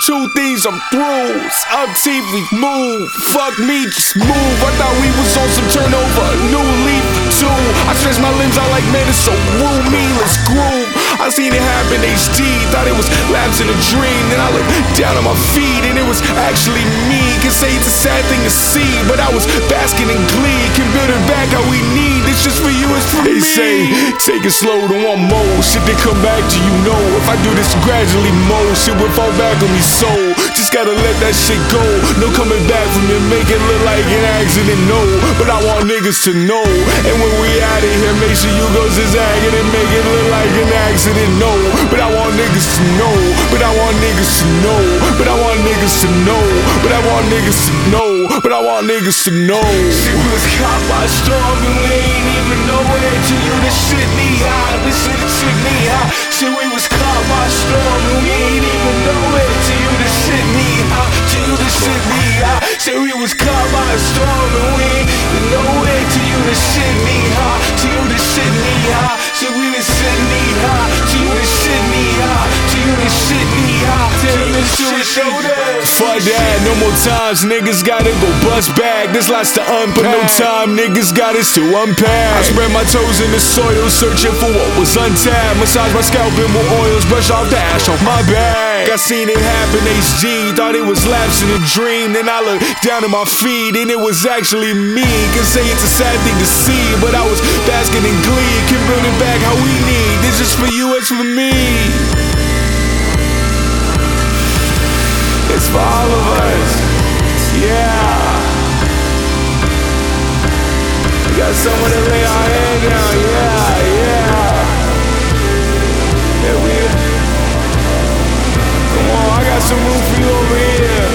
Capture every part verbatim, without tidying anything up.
Two things I'm through. Up T V, move. Fuck me, just move. I thought we was on some turnover. New leaf two. I stretch my limbs out like man, it's so woo me. Let's groove. I seen it happen H D. Thought it was lapse in a dream. Then I looked down at my feet and it was actually me. Can say it's a sad thing to see, but I was basking in glee. Can build it back how we need. It's just for you, it's for they me. They say take it slow to one more. Shit they come back to you know. If I do this gradually more, shit will fall back on me so. Just gotta let that shit go. No coming back from it, make it look like an accident, no. But I want niggas to know. And when we out of here, make sure you go zigzagging and make it look like an accident, no. But I want niggas to know. But I want niggas to know. But I want niggas to know. But I want niggas to know. But I want niggas to know. Shit, we was caught by a storm and we ain't even know it. To you, this shit knee high. This shit, this shit knee high. Shit, we was caught by a storm and we ain't even know it. To you, this shit knee high. To you, this shit knee high. Shit, we was caught by a storm and we ain't even know it. To you, this shit knee high. To you, this shit knee high. Shit, we was shit knee high. To you, this shit knee high. To you, this shit knee high. Damn, this shit shoulder. Fuck that, no more times. Niggas gotta go bust back. There's lots to unpack. But no time, niggas got us to unpack. I spread my toes in the soil, searching for what was untapped. Massage my scalp in more oils, brush off the ash off my back. I seen it happen H D, thought it was lapse in a dream. Then I looked down at my feet and it was actually me. Can say it's a sad thing to see, but I was basking in glee. Can build it back how we need. This is for you, it's for me. It's for all of us. Yeah. We got someone to lay our head down. Yeah, yeah. Yeah, we. Come on, I got some room for you over here.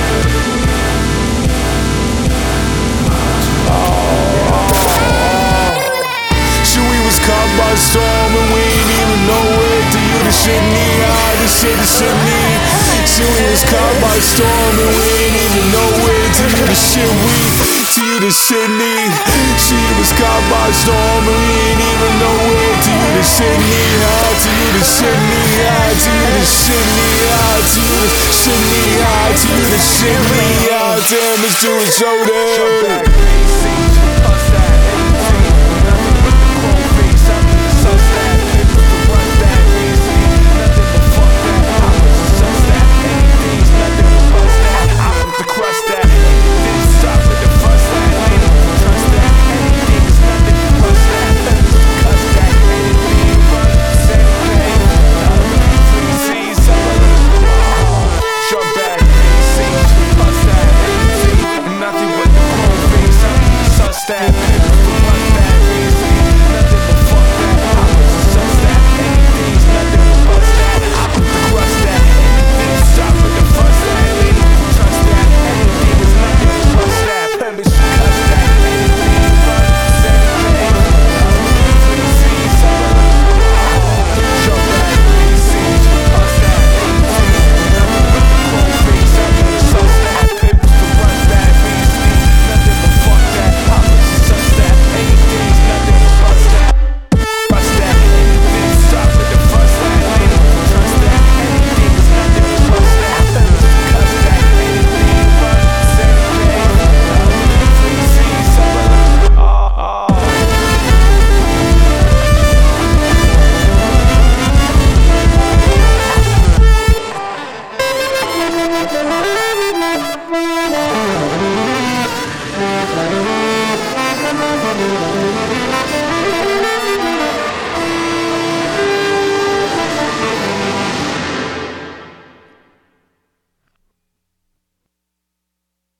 Oh, oh, oh. Shit, we was caught by a storm and we ain't even know it. To you, the shit knee high, the shit, the shit knee. Shit, we was caught by a storm and we ain't even know it. To you, the shit we, to you, the shit knee. Shit was caught by a storm and we ain't even know it. To you, the shit knee high. To you, the shit knee high. To you, the shit knee high. To you, the shit knee high. To you, the shit knee high. Damn, it's doing so damn.